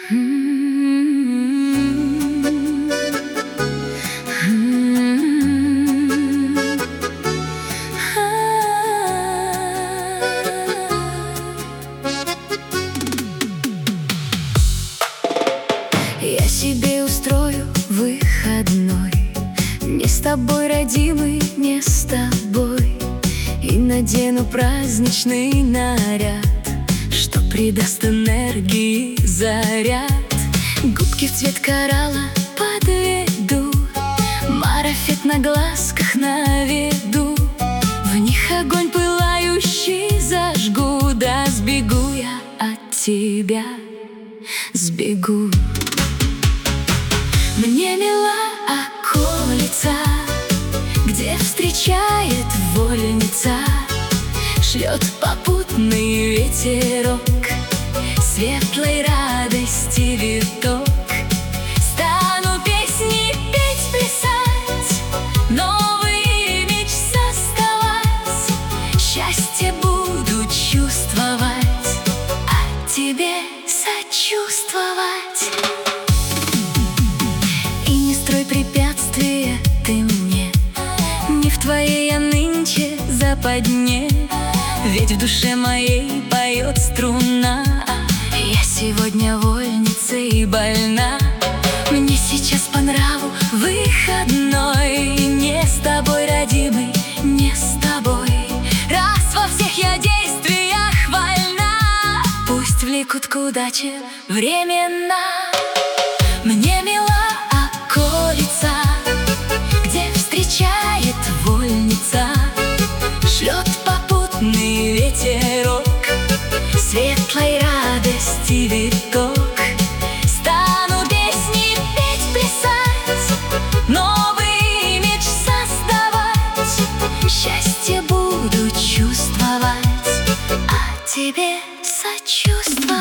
Я себе устрою выходной, не с тобой, родимый, не с тобой. И надену праздничный наряд, что придаст энергии заряд. Губки в цвет коралла подведу, марафет на глазках наведу. В них огонь пылающий зажгу, да сбегу я от тебя, сбегу. Мне мила околица, где встречает вольница, шлет попутный ветерок, светлой радости виток. Стану песни петь, плясать, новый имидж создавать, счастье буду чувствовать, а тебе сочувствовать. Строй препятствия ты мне, не в твоей я нынче западне. Ведь в душе моей поет струна, я сегодня вольница и больна. Мне сейчас по нраву выходной, не с тобой, родимый, не с тобой. Раз во всех я действиях вольна, пусть влекут к удаче временно. Мне мила околица, где встречает вольница, шлет попутный ветерок, светлой радости виток. Стану песни петь, плясать, новый имидж создавать, счастье буду чувствовать, а тебе сочувствовать.